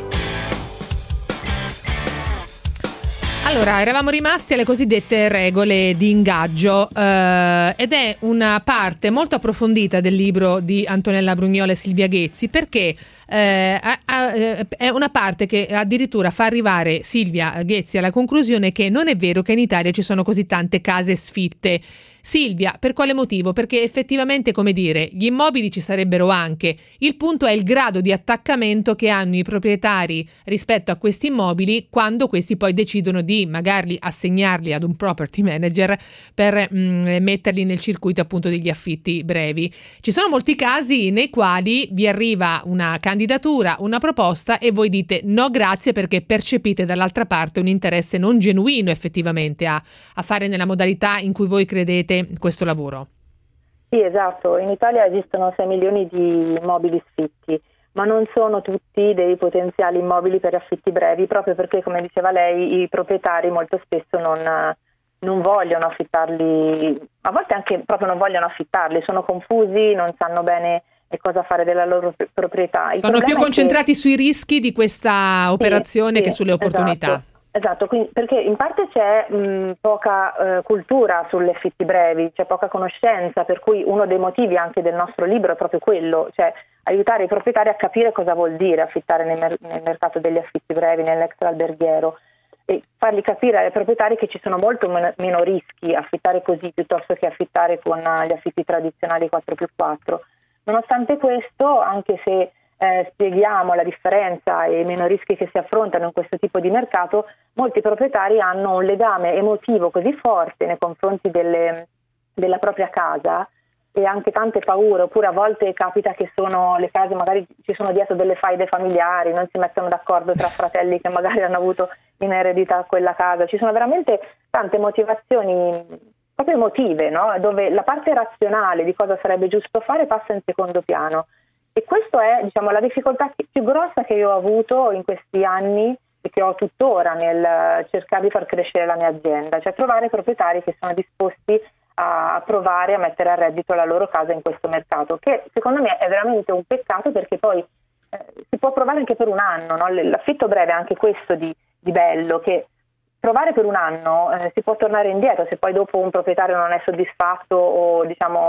Speaker 4: Allora, eravamo rimasti alle cosiddette regole di ingaggio eh, ed è una parte molto approfondita del libro di Antonella Brugnola e Silvia Ghezzi, perché eh, a, a, è una parte che addirittura fa arrivare Silvia Ghezzi alla conclusione che non è vero che in Italia ci sono così tante case sfitte. Silvia, per quale motivo? Perché effettivamente, come dire, gli immobili ci sarebbero anche. Il punto è il grado di attaccamento che hanno i proprietari rispetto a questi immobili quando questi poi decidono di magari assegnarli ad un property manager per mh, metterli nel circuito appunto degli affitti brevi. Ci sono molti casi nei quali vi arriva una candidatura, una proposta e voi dite no grazie perché percepite dall'altra parte un interesse non genuino effettivamente a, a fare nella modalità in cui voi credete questo lavoro.
Speaker 12: Sì, esatto. In Italia esistono sei milioni di immobili sfitti, ma non sono tutti dei potenziali immobili per affitti brevi, proprio perché, come diceva lei, i proprietari molto spesso non, non vogliono affittarli, a volte anche proprio non vogliono affittarli, sono confusi, non sanno bene cosa fare della loro proprietà. Il
Speaker 4: sono più concentrati
Speaker 12: che...
Speaker 4: sui rischi di questa operazione sì, che
Speaker 12: sì,
Speaker 4: sulle opportunità.
Speaker 12: Esatto. Esatto, quindi, perché in parte c'è mh, poca eh, cultura sulle affitti brevi, c'è poca conoscenza, per cui uno dei motivi anche del nostro libro è proprio quello, cioè aiutare i proprietari a capire cosa vuol dire affittare nel, mer- nel mercato degli affitti brevi, nell'extra alberghiero, e fargli capire ai proprietari che ci sono molto men- meno rischi affittare così piuttosto che affittare con uh, gli affitti tradizionali quattro più quattro. Nonostante questo, anche se Eh, spieghiamo la differenza e i meno rischi che si affrontano in questo tipo di mercato, molti proprietari hanno un legame emotivo così forte nei confronti delle, della propria casa e anche tante paure, oppure a volte capita che sono le case, magari ci sono dietro delle faide familiari, non si mettono d'accordo tra fratelli che magari hanno avuto in eredità quella casa, ci sono veramente tante motivazioni proprio emotive, no? Dove la parte razionale di cosa sarebbe giusto fare passa in secondo piano. E questa è, diciamo, la difficoltà più grossa che io ho avuto in questi anni e che ho tuttora nel cercare di far crescere la mia azienda, cioè trovare proprietari che sono disposti a provare a mettere a reddito la loro casa in questo mercato, che secondo me è veramente un peccato, perché poi eh, si può provare anche per un anno, no? L'affitto breve è anche questo di, di bello, che provare per un anno eh, si può tornare indietro se poi dopo un proprietario non è soddisfatto o, diciamo,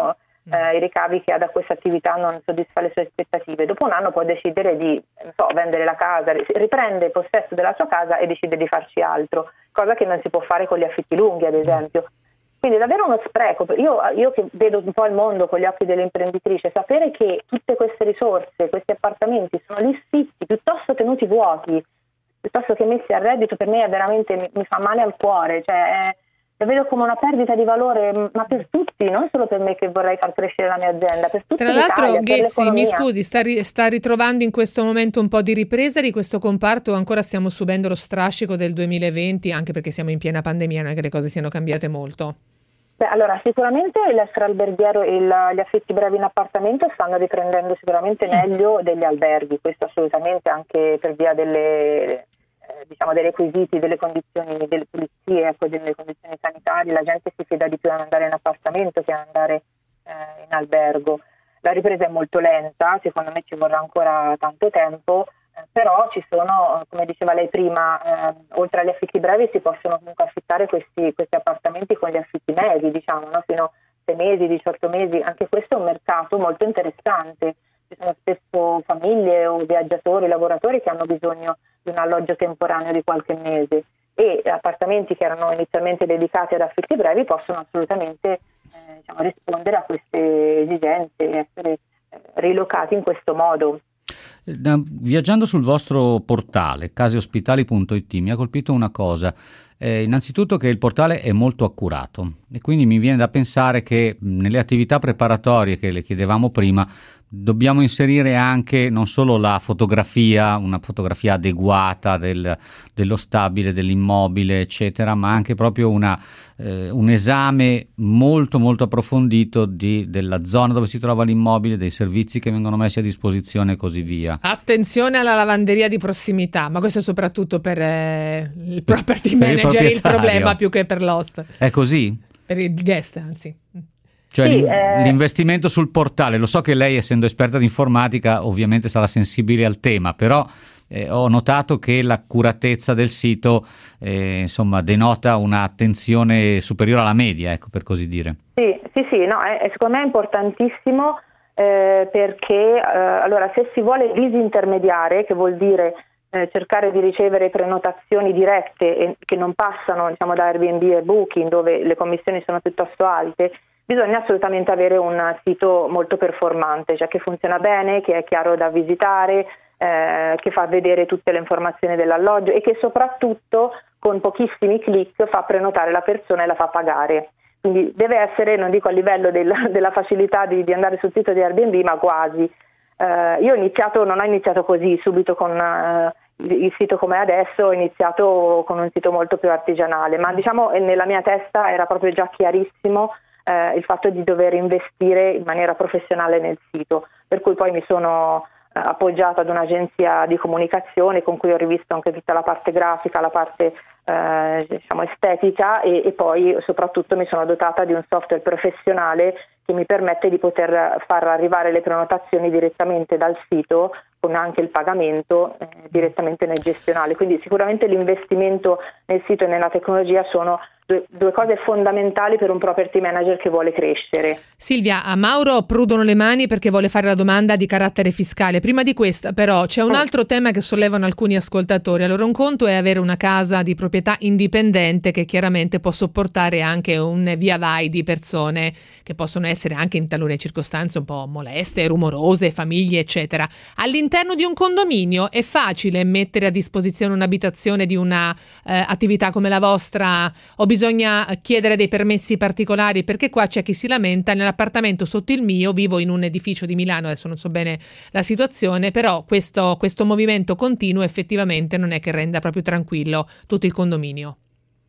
Speaker 12: eh, i ricavi che ha da questa attività non soddisfa le sue aspettative. Dopo un anno può decidere di non so, vendere la casa, riprende possesso della sua casa e decide di farci altro, cosa che non si può fare con gli affitti lunghi, ad esempio. Quindi è davvero uno spreco. Io, io che vedo un po' il mondo con gli occhi dell'imprenditrice, sapere che tutte queste risorse, questi appartamenti sono lì zitti, piuttosto tenuti vuoti, piuttosto che messi a reddito, per me è veramente, mi, mi fa male al cuore, cioè è, lo vedo come una perdita di valore, ma per tutti, non solo per me che vorrei far crescere la mia azienda, per tutti.
Speaker 4: Tra l'altro,
Speaker 12: l'Italia,
Speaker 4: Ghezzi, mi scusi, sta, ri- sta ritrovando in questo momento un po' di ripresa di questo comparto, ancora stiamo subendo lo strascico del duemilaventi, anche perché siamo in piena pandemia, non è che le cose siano cambiate molto.
Speaker 12: Beh, allora, sicuramente l'extraalberghiero e il, gli affitti brevi in appartamento stanno riprendendo sicuramente meglio degli alberghi, questo assolutamente, anche per via delle... diciamo dei requisiti, delle condizioni, delle pulizie, ecco, delle condizioni sanitarie. La gente si fida di più ad andare in appartamento che ad andare eh, in albergo. La ripresa è molto lenta, secondo me ci vorrà ancora tanto tempo, eh, però ci sono, come diceva lei prima, eh, oltre agli affitti brevi si possono comunque affittare questi, questi appartamenti con gli affitti medi, diciamo, no? Fino a sei mesi, diciotto mesi. Anche questo è un mercato molto interessante. Ci sono spesso famiglie o viaggiatori, lavoratori che hanno bisogno di un alloggio temporaneo di qualche mese, e appartamenti che erano inizialmente dedicati ad affitti brevi possono assolutamente eh, diciamo, rispondere a queste esigenze e essere eh, rilocati in questo modo.
Speaker 5: Viaggiando sul vostro portale caseospitali punto it mi ha colpito una cosa, eh, innanzitutto che il portale è molto accurato e quindi mi viene da pensare che nelle attività preparatorie che le chiedevamo prima dobbiamo inserire anche non solo la fotografia, una fotografia adeguata del, dello stabile, dell'immobile, eccetera, ma anche proprio una, eh, un esame molto molto approfondito di, della zona dove si trova l'immobile, dei servizi che vengono messi a disposizione e così via.
Speaker 4: Attenzione alla lavanderia di prossimità, ma questo è soprattutto per eh, il property
Speaker 5: per
Speaker 4: manager
Speaker 5: il,
Speaker 4: il problema più che per l'host.
Speaker 5: È così?
Speaker 4: Per il guest, anzi.
Speaker 5: Cioè
Speaker 12: sì,
Speaker 5: l'in-
Speaker 12: eh...
Speaker 5: l'investimento sul portale, lo so che lei, essendo esperta di informatica, ovviamente sarà sensibile al tema, però eh, ho notato che l'accuratezza del sito eh, insomma denota un'attenzione superiore alla media, ecco, per così dire.
Speaker 12: Sì, sì, sì, no, è, secondo me è importantissimo eh, perché eh, allora se si vuole disintermediare, che vuol dire eh, cercare di ricevere prenotazioni dirette e che non passano, diciamo, da Airbnb e Booking, dove le commissioni sono piuttosto alte, bisogna assolutamente avere un sito molto performante, cioè che funziona bene, che è chiaro da visitare, eh, che fa vedere tutte le informazioni dell'alloggio e che soprattutto con pochissimi click fa prenotare la persona e la fa pagare. Quindi deve essere, non dico a livello del, della facilità di, di andare sul sito di Airbnb, ma quasi. Eh, io ho iniziato, non ho iniziato così subito con eh, il sito come adesso, ho iniziato con un sito molto più artigianale, ma diciamo nella mia testa era proprio già chiarissimo Eh, il fatto di dover investire in maniera professionale nel sito, per cui poi mi sono eh, appoggiata ad un'agenzia di comunicazione con cui ho rivisto anche tutta la parte grafica, la parte eh, diciamo estetica e, e poi soprattutto mi sono dotata di un software professionale che mi permette di poter far arrivare le prenotazioni direttamente dal sito con anche il pagamento eh, direttamente nel gestionale. Quindi sicuramente l'investimento nel sito e nella tecnologia sono due, due cose fondamentali per un property manager che vuole crescere.
Speaker 4: Silvia, a Mauro prudono le mani perché vuole fare la domanda di carattere fiscale. Prima di questa però c'è un altro tema che sollevano alcuni ascoltatori. Allora, un conto è avere una casa di proprietà indipendente che chiaramente può sopportare anche un via vai di persone che possono essere anche in talune circostanze un po' moleste, rumorose, famiglie eccetera. All'interno di un condominio è facile mettere a disposizione un'abitazione di una eh, attività come la vostra, o bisogna chiedere dei permessi particolari? Perché qua c'è chi si lamenta: nell'appartamento sotto il mio vivo in un edificio di Milano, adesso non so bene la situazione, però questo, questo movimento continuo effettivamente non è che renda proprio tranquillo tutto il condominio.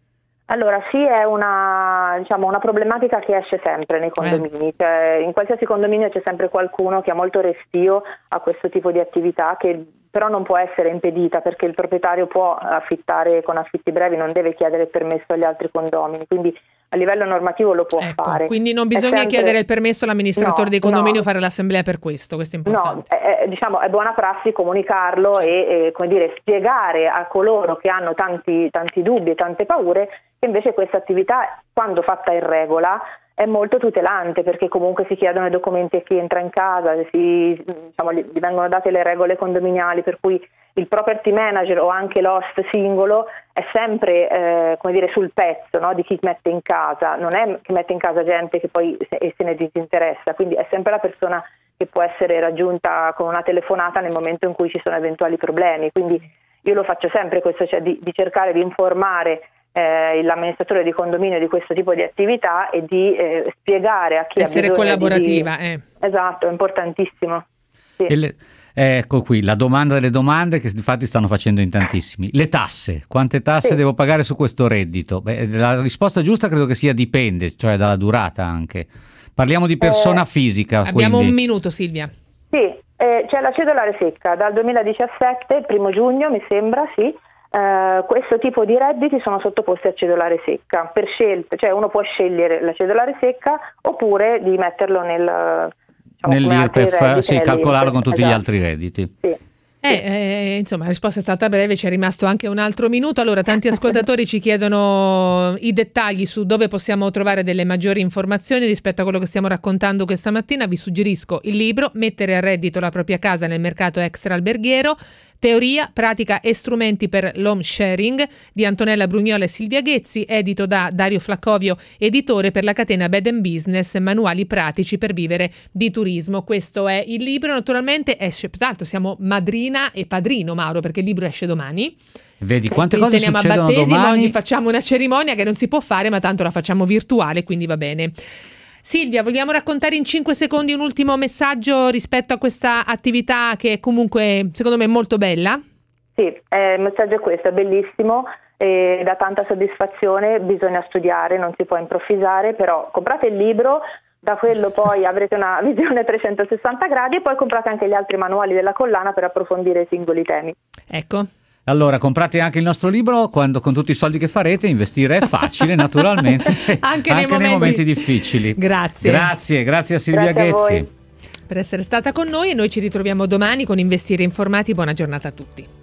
Speaker 12: Allora sì, è una, diciamo, una problematica che esce sempre nei condomini, eh. Cioè, in qualsiasi condominio c'è sempre qualcuno che ha molto restio a questo tipo di attività, che però non può essere impedita perché il proprietario può affittare con affitti brevi, non deve chiedere il permesso agli altri condomini, quindi a livello normativo lo può
Speaker 4: ecco,
Speaker 12: fare.
Speaker 4: Quindi non bisogna
Speaker 12: sempre...
Speaker 4: chiedere il permesso all'amministratore
Speaker 12: no,
Speaker 4: dei condominio,
Speaker 12: no.
Speaker 4: fare l'assemblea per questo, questo è importante.
Speaker 12: No, è, è, diciamo, è buona prassi comunicarlo e, e come dire, spiegare a coloro che hanno tanti, tanti dubbi e tante paure che invece questa attività, quando fatta in regola, è molto tutelante, perché comunque si chiedono i documenti a chi entra in casa, si, diciamo, gli vengono date le regole condominiali, per cui il property manager o anche l'host singolo è sempre eh, come dire, sul pezzo, no, di chi mette in casa, non è che mette in casa gente che poi se, se ne disinteressa, quindi è sempre la persona che può essere raggiunta con una telefonata nel momento in cui ci sono eventuali problemi. Quindi io lo faccio sempre questo, cioè di, di cercare di informare Eh, l'amministratore di condominio di questo tipo di attività e di eh, spiegare a chi
Speaker 4: essere
Speaker 12: ha bisogno
Speaker 4: collaborativa
Speaker 12: di...
Speaker 4: eh.
Speaker 12: Esatto, è importantissimo. Sì.
Speaker 5: E le, ecco qui la domanda delle domande che infatti stanno facendo in tantissimi. Le tasse, quante tasse
Speaker 12: Sì.
Speaker 5: devo pagare su questo reddito? Beh, la risposta giusta credo che sia dipende, cioè dalla durata anche. Parliamo di persona
Speaker 12: Eh,
Speaker 5: fisica.
Speaker 4: Abbiamo
Speaker 5: quindi...
Speaker 4: un minuto, Silvia.
Speaker 12: Sì, eh, c'è la cedolare secca dal duemiladiciassette, primo giugno mi sembra, sì. Uh, questo tipo di redditi sono sottoposti a cedolare secca per scelta, cioè uno può scegliere la cedolare secca oppure di metterlo nel, diciamo,
Speaker 5: nell'IRPEF, sì, calcolarlo con tutti
Speaker 12: esatto.
Speaker 5: gli altri redditi.
Speaker 12: Sì.
Speaker 4: Eh, eh, insomma, la risposta è stata breve, ci è rimasto anche un altro minuto. Allora, tanti ascoltatori ci chiedono i dettagli su dove possiamo trovare delle maggiori informazioni rispetto a quello che stiamo raccontando questa mattina. Vi suggerisco il libro Mettere a reddito la propria casa nel mercato extra alberghiero, teoria, pratica e strumenti per l'home sharing di Antonella Brugnola e Silvia Ghezzi, edito da Dario Flaccovio, editore per la catena Bed and Business, manuali pratici per vivere di turismo. Questo è il libro, naturalmente esce, tanto siamo madrina e padrino, Mauro, perché il libro esce domani.
Speaker 5: Vedi quante
Speaker 4: Quindi
Speaker 5: cose
Speaker 4: teniamo a
Speaker 5: succedono
Speaker 4: battesimo,
Speaker 5: domani.
Speaker 4: oggi facciamo una cerimonia che non si può fare, ma tanto la facciamo virtuale, quindi va bene. Silvia, vogliamo raccontare in cinque secondi un ultimo messaggio rispetto a questa attività che comunque secondo me è molto bella?
Speaker 12: Sì, eh, il messaggio è questo, è bellissimo, e dà tanta soddisfazione, bisogna studiare, non si può improvvisare, però comprate il libro, da quello poi avrete una visione trecentosessanta gradi e poi comprate anche gli altri manuali della collana per approfondire i singoli temi.
Speaker 4: Ecco.
Speaker 5: Allora, comprate anche il nostro libro, quando con tutti i soldi che farete investire è facile, naturalmente,
Speaker 4: anche,
Speaker 5: anche
Speaker 4: nei,
Speaker 5: nei
Speaker 4: momenti...
Speaker 5: momenti difficili.
Speaker 4: Grazie.
Speaker 5: Grazie, grazie a Silvia
Speaker 12: Grazie a
Speaker 5: Ghezzi.
Speaker 12: voi
Speaker 4: Per essere stata con noi, e noi ci ritroviamo domani con Investire Informati. Buona giornata a tutti.